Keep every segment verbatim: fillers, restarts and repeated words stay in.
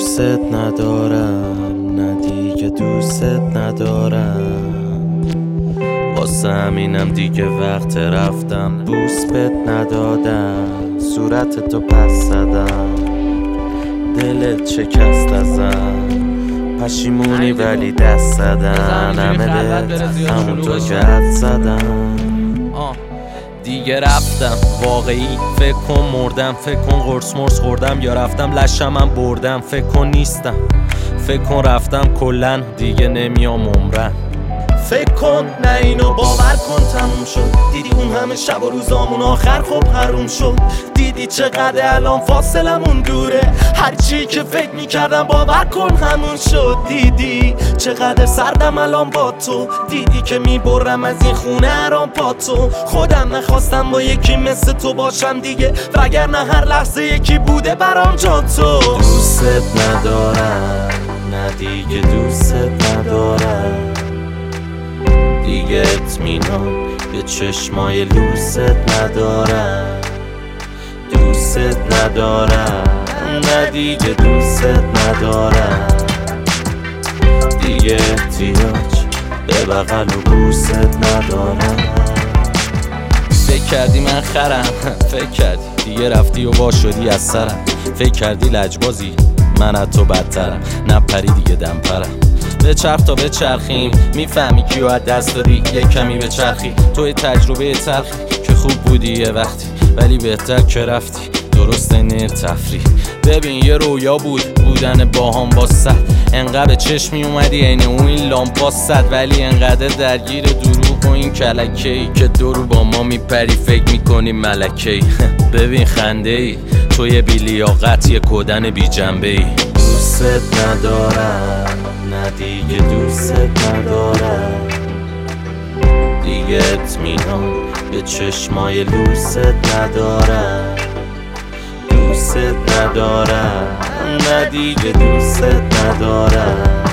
دوست ندارم، نه دیگه دوست ندارم. واسه همینم دیگه وقت رفتم بوس بت ندادم، صورت تو پس زدم، دلت شکست ازم، پشیمونی ولی دست زدن، همه بهت همونطور که حد زدم. دیگه رفتم واقعی، فکر کن مردم، فکر کن قرص مرس خوردم یا رفتم لشمم بردم، فکر کن نیستم، فکر کن رفتم کلن دیگه نمیام عمرن. فکر کن نه اینو باور کن تموم شد، دیدی اون همه شب و روزامون آخر خب حروم شد، دیدی چقدر الان فاصلمون دوره، هرچی که فکر میکردم باور کن همون شد، دیدی چقدر سردم الان با تو، دیدی که میبرم از این خونه هرام پا تو، خودم نخواستم با یکی مثل تو باشم دیگه، وگرنه هر لحظه یکی بوده برام جا تو. دوست ندارم، نه دیگه دوست ندارم، دیگه اطمینان به چشمای لوست ندارم، دوست ندارم، نه دیگه دوست ندارم، دیگه احتیاج به بغل و بوست ندارم. فکر کردی من خرم، فکر کردی دیگه رفتی و وا شدی از سرم، فکر کردی لجبازی من از تو بدترم، نپری دیگه دم پرم، به چرخ تا به چرخیم، میفهمی کیو از دست دادی، یک کمی به چرخی، توی تجربه تلخی که خوب بودی یه وقتی، ولی بهتر که رفتی، درست نیر تفریح. ببین یه رویا بود بودن باهام با صد، انقدر به چشمی اومدی عین اون این لامپا صد، ولی انقدر درگیر دروغ و این کلکه‌ای که دورو با ما میپری فکر میکنی ملکه‌ای. ببین خنده ای توی بی لیاقت، یه کودن بی جنبه ای. دوست ندارم، نه دیگه دوست ندارم، دیگه اطمینان به چشمای لوست ندارم، دوست ندارم، نه دیگه دوست ندارم،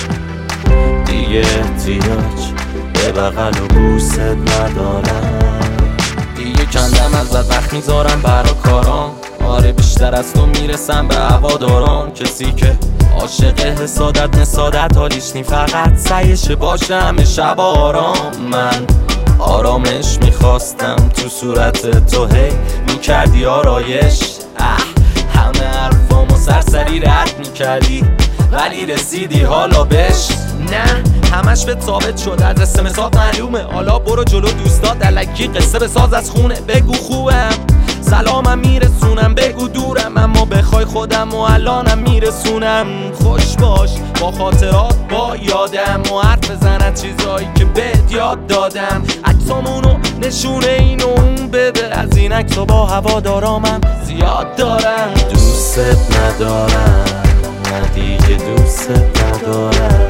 دیگه احتیاج به بغل و بوست ندارم. دیگه کندم از بدبخت میذارم برا کارام، آره بیشتر از تو میرسم به هوادارام، کسی که عاشق حسادت نسادت حالیش نی، فقط سعیش باشه همه شب آرام. من آرامش میخواستم تو صورت تو، هی میکردی آرایش، اه همه حرفامو سرسری رد میکردی ولی رسیدی حالا بش، نه همش به ثابت شد از اسمسات معلومه، حالا برو جلو دوستات الکی قصه بساز از خونه، بگو خوبم سلامم میرسونم، بگو دورم اما بخوای خودم و الانم میرسونم، خوش باش با خاطرات با یادم و حرف بزن از چیزایی که بهت یاد دادم، عکسامونو نشونه این و اون بده، از این عکسا با هوادارامم زیاد دارم. دوست ندارم، نه دیگه دوست ندارم،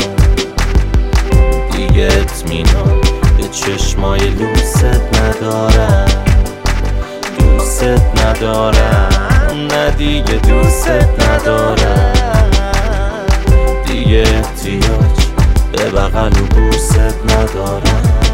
دیگه اطمینان به چشمای لوست ندارم، دوست ندارم، نه دیگه دوست ندارم، دیگه احتیاج به بغل و بوست ندارم.